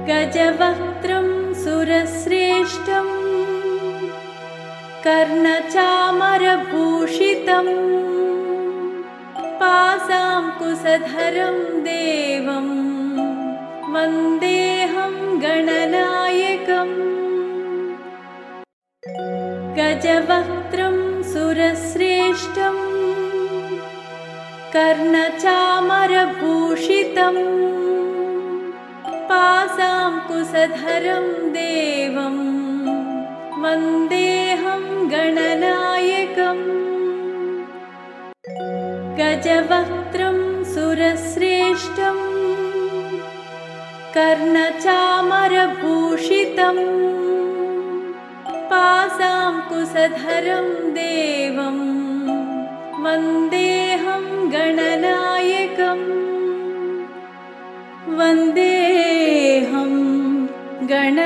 गजवक्त्रं सुरश्रेष्ठं कर्णचामरभूषितं पाशाङ्कुशधरं देवं वन्देऽहं गणनायकम्। गजवक्त्रं सुरश्रेष्ठं कर्णचामरभूषितं पाशाङ्कुशधरं देवं वन्देऽहं गणनायकम्। गजवक्त्रं सुरश्रेष्ठं कर्णचामरभूषितं पाशाङ्कुशधरं देवं वन्देऽहं गणनायकम्। वन्देऽहं गणनायकम्।